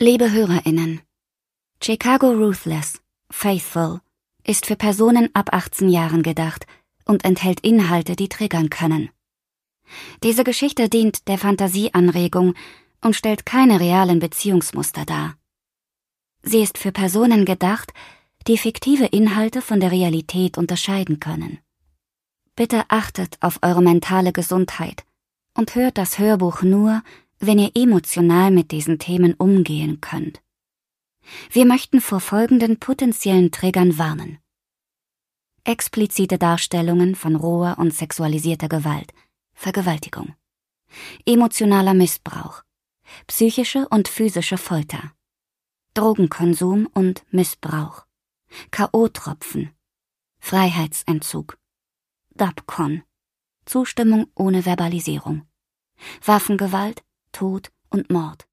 Liebe HörerInnen, Chicago Ruthless, Faithful ist für Personen ab 18 Jahren gedacht und enthält Inhalte, die triggern können. Diese Geschichte dient der Fantasieanregung und stellt keine realen Beziehungsmuster dar. Sie ist für Personen gedacht, die fiktive Inhalte von der Realität unterscheiden können. Bitte achtet auf eure mentale Gesundheit und hört das Hörbuch nur, wenn ihr emotional mit diesen Themen umgehen könnt. Wir möchten vor folgenden potenziellen Triggern warnen. Explizite Darstellungen von roher und sexualisierter Gewalt, Vergewaltigung, emotionaler Missbrauch, psychische und physische Folter, Drogenkonsum und Missbrauch, K.O.-Tropfen, Freiheitsentzug, Dubcon, Zustimmung ohne Verbalisierung, Waffengewalt, Tod und Mord.